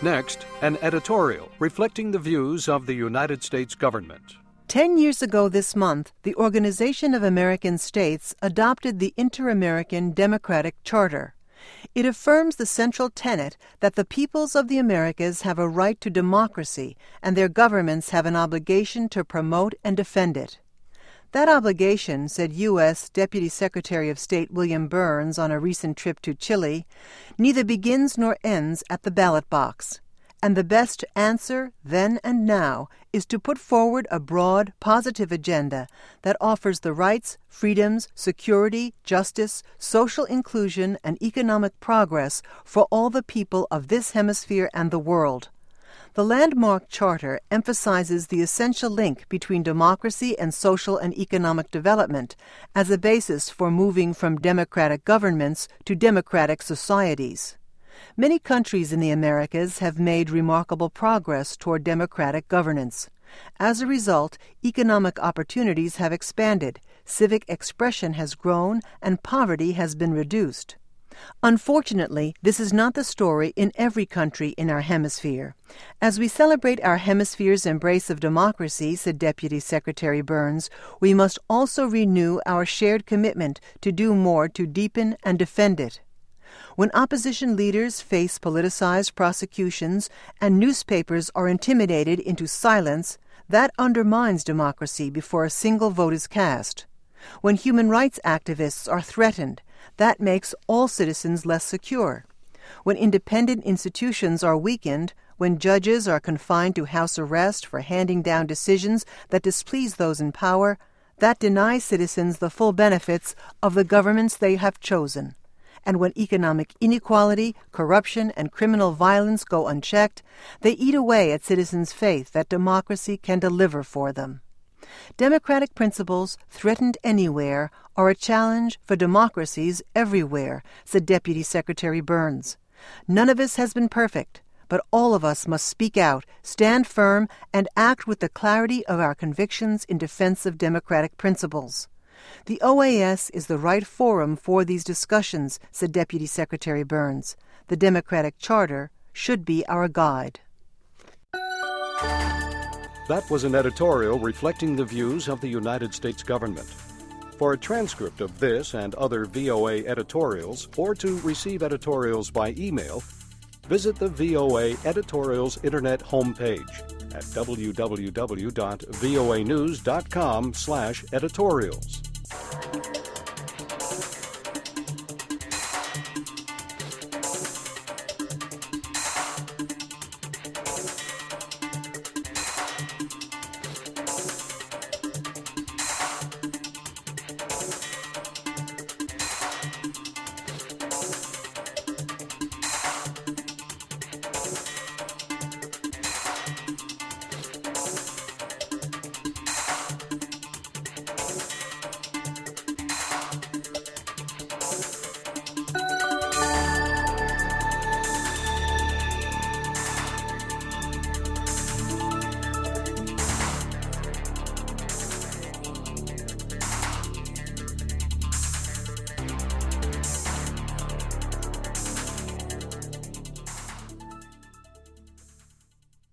Next, an editorial reflecting the views of the United States government. 10 years ago this month, the Organization of American States adopted the Inter-American Democratic Charter. It affirms the central tenet that the peoples of the Americas have a right to democracy and their governments have an obligation to promote and defend it. That obligation, said U.S. Deputy Secretary of State William Burns on a recent trip to Chile, neither begins nor ends at the ballot box. And the best answer, then and now, is to put forward a broad, positive agenda that offers the rights, freedoms, security, justice, social inclusion, and economic progress for all the people of this hemisphere and the world. The landmark charter emphasizes the essential link between democracy and social and economic development as a basis for moving from democratic governments to democratic societies. Many countries in the Americas have made remarkable progress toward democratic governance. As a result, economic opportunities have expanded, civic expression has grown, and poverty has been reduced. Unfortunately, this is not the story in every country in our hemisphere. As we celebrate our hemisphere's embrace of democracy, said Deputy Secretary Burns, we must also renew our shared commitment to do more to deepen and defend it. When opposition leaders face politicized prosecutions and newspapers are intimidated into silence, that undermines democracy before a single vote is cast. When human rights activists are threatened, that makes all citizens less secure. When independent institutions are weakened, when judges are confined to house arrest for handing down decisions that displease those in power, that denies citizens the full benefits of the governments they have chosen. And when economic inequality, corruption, and criminal violence go unchecked, they eat away at citizens' faith that democracy can deliver for them. Democratic principles, threatened anywhere, are a challenge for democracies everywhere, said Deputy Secretary Burns. None of us has been perfect, but all of us must speak out, stand firm, and act with the clarity of our convictions in defense of democratic principles. The OAS is the right forum for these discussions, said Deputy Secretary Burns. The Democratic Charter should be our guide. That was an editorial reflecting the views of the United States government. For a transcript of this and other VOA editorials, or to receive editorials by email, visit the VOA Editorials Internet homepage at www.voanews.com/editorials.